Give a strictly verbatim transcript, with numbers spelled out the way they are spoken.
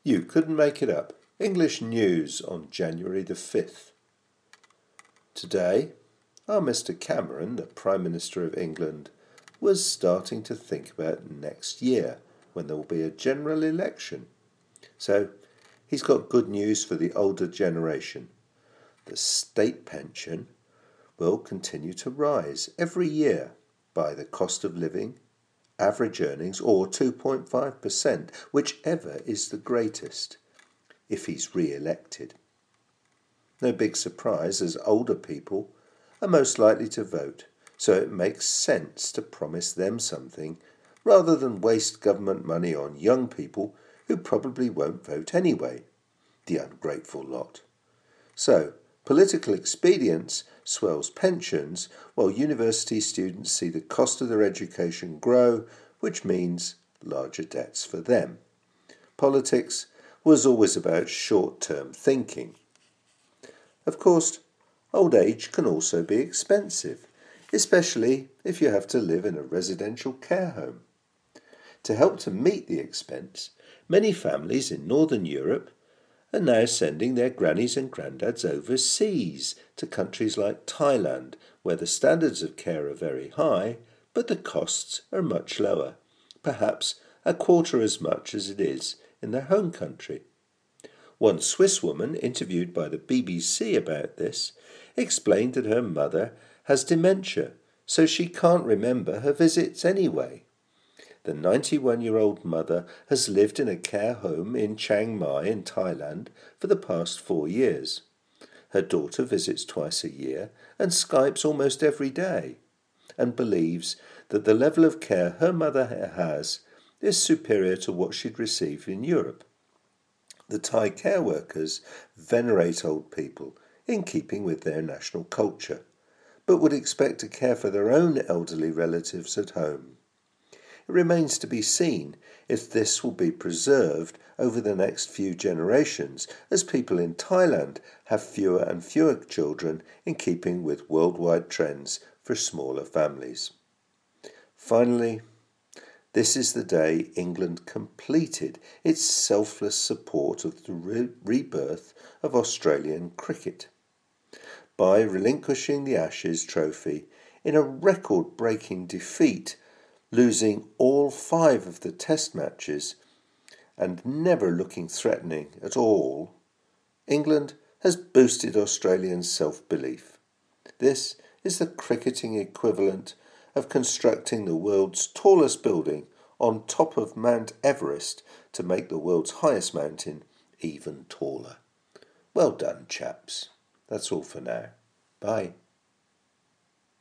You couldn't make it up. English news on January the fifth. Today, our Mister Cameron, the Prime Minister of England, was starting to think about next year when there will be a general election. So, he's got good news for the older generation. The state pension will continue to rise every year by the cost of living, average earnings, or two point five percent, whichever is the greatest, if he's re-elected. No big surprise, as older people are most likely to vote, so it makes sense to promise them something rather than waste government money on young people who probably won't vote anyway. The ungrateful lot. So, political expedience swells pensions, while university students see the cost of their education grow, which means larger debts for them. Politics was always about short-term thinking. Of course, old age can also be expensive, especially if you have to live in a residential care home. To help to meet the expense, many families in Northern Europe are now sending their grannies and granddads overseas to countries like Thailand, where the standards of care are very high, but the costs are much lower, perhaps a quarter as much as it is in their home country. One Swiss woman interviewed by the B B C about this explained that her mother has dementia, so she can't remember her visits anyway. The ninety-one-year-old mother has lived in a care home in Chiang Mai in Thailand for the past four years. Her daughter visits twice a year and Skypes almost every day, and believes that the level of care her mother has is superior to what she'd received in Europe. The Thai care workers venerate old people in keeping with their national culture, but would expect to care for their own elderly relatives at home. It remains to be seen if this will be preserved over the next few generations, as people in Thailand have fewer and fewer children in keeping with worldwide trends for smaller families. Finally, this is the day England completed its selfless support of the re- rebirth of Australian cricket by relinquishing the Ashes trophy in a record-breaking defeat, losing all five of the test matches and never looking threatening at all. England has boosted Australian self-belief. This is the cricketing equivalent of constructing the world's tallest building on top of Mount Everest to make the world's highest mountain even taller. Well done, chaps. That's all for now. Bye.